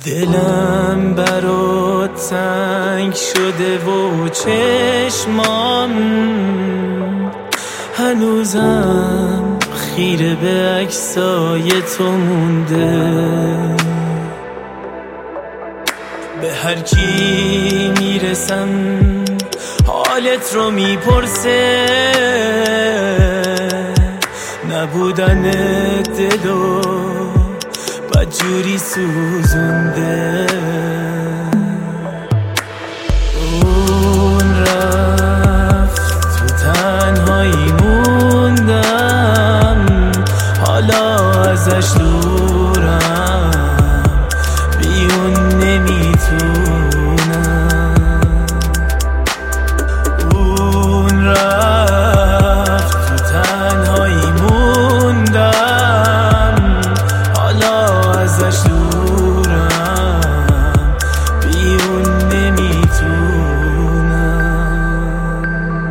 دلم برات تنگ شده و چشمام هنوزم خیره به عکسای تو مونده. به هر کی میرسم حالت رو میپرسه، نبودن دلو بدجوری سوزونده. اون رفت تو تنهایی موندم، حالا ازش دورم، بیون نمیتونم. اون رفت تو تنهایی موندم، حالا ازش دورم، بیون نمیتونم.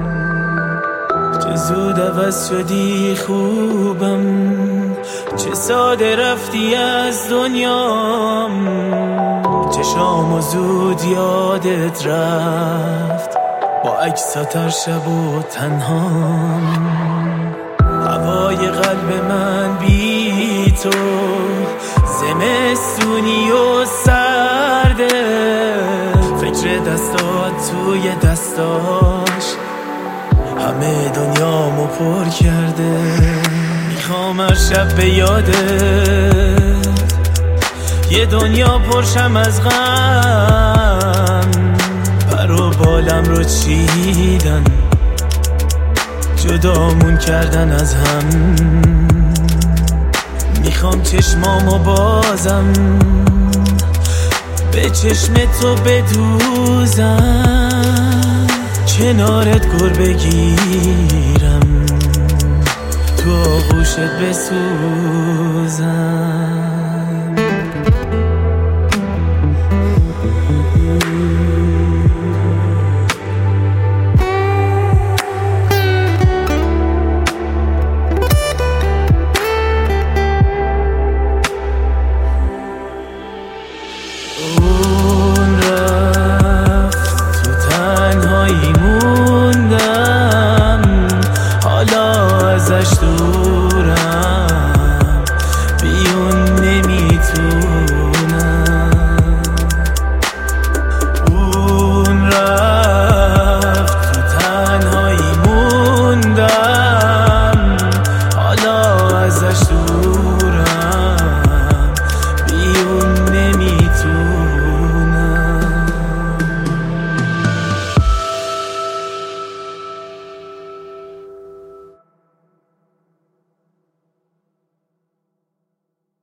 چه زود عوض شدی خوبم، چه ساده رفتی از دنیام، چه شام و زود یادت رفت با عکسات هر شب و تنهام. هوای قلب من بی تو زمستونی و سرده، فکر دستات توی دستاش همه دنیامو پر کرده. میخوام هر شب به یادت یه دنیا پرشم از غم، پر و بالم رو چیدن، جدامون کردن از هم. میخوام چشمامو بازم به چشم تو بدوزم، کنارت گر بگیرم، تو آغوشت بسوزم.